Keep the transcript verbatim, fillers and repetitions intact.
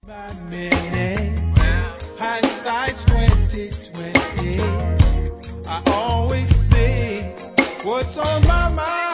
By minute, hindsight's twenty twenty. I always say what's on my mind.